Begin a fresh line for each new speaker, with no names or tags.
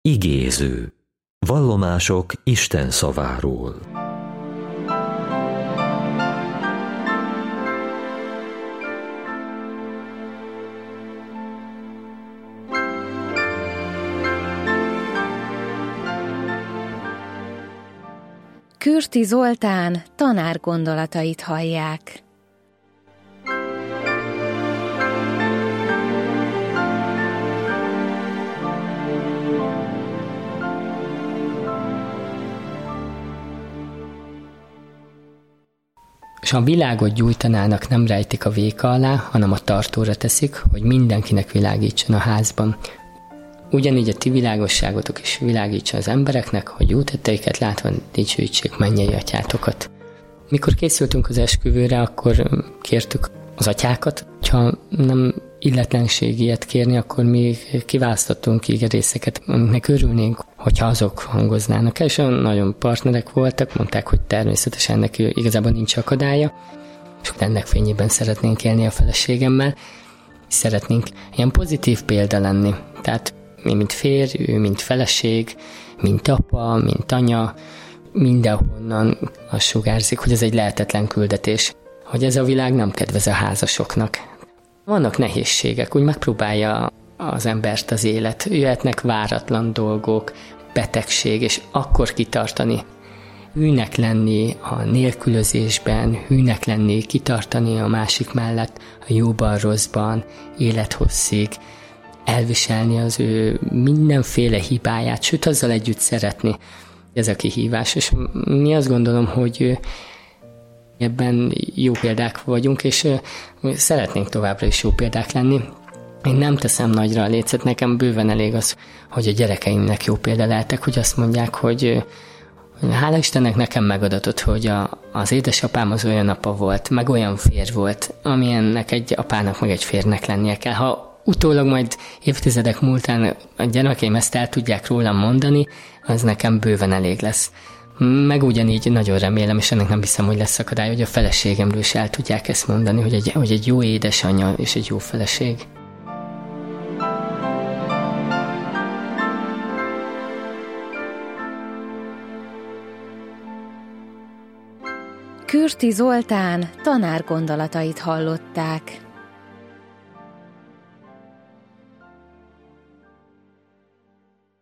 Igéző. Vallomások Isten szaváról.
Kürti Zoltán tanár gondolatait hallják.
És ha a világot gyújtanának, nem rejtik a véka alá, hanem a tartóra teszik, hogy mindenkinek világítson a házban. Ugyanígy a ti világosságotok is világítson az embereknek, hogy jó tetteiket látva dicsőítsék mennyei atyátokat. Mikor készültünk az esküvőre, akkor kértük az atyákat, ha nem illetlenség ilyet kérni, akkor még kiválasztottunk igerészeket, amiknek örülnénk, hogyha azok hangoznának el, és nagyon partnerek voltak, mondták, hogy természetesen neki igazából nincs akadálya, és ennek fényében szeretnénk élni a feleségemmel, és szeretnénk ilyen pozitív példa lenni. Tehát mi, mint férj, ő, mint feleség, mint apa, mint anya, mindenhonnan az sugárzik, hogy ez egy lehetetlen küldetés, hogy ez a világ nem kedvez a házasoknak. Vannak nehézségek, úgy megpróbálja az embert az élet, jöhetnek váratlan dolgok, betegség, és akkor kitartani. Hűnek lenni a nélkülözésben, hűnek lenni, kitartani a másik mellett, a jóban, rosszban, élethosszig, elviselni az ő mindenféle hibáját, sőt azzal együtt szeretni. Ez a kihívás, és mi azt gondolom, hogy ebben jó példák vagyunk, és szeretnénk továbbra is jó példák lenni. Én nem teszem nagyra a lécet, nekem bőven elég az, hogy a gyerekeimnek jó példa lehetek, hogy azt mondják, hogy hála Istennek nekem megadatott, hogy az édesapám az olyan apa volt, meg olyan férj volt, amilyennek egy apának meg egy férnek lennie kell. Ha utólag majd évtizedek múltán a gyermekeim ezt el tudják rólam mondani, az nekem bőven elég lesz. Meg ugyanígy nagyon remélem, és ennek nem hiszem, hogy lesz akadály, hogy a feleségemről is el tudják ezt mondani, hogy egy jó édesanyja és egy jó feleség.
Kürti Zoltán tanár gondolatait hallották.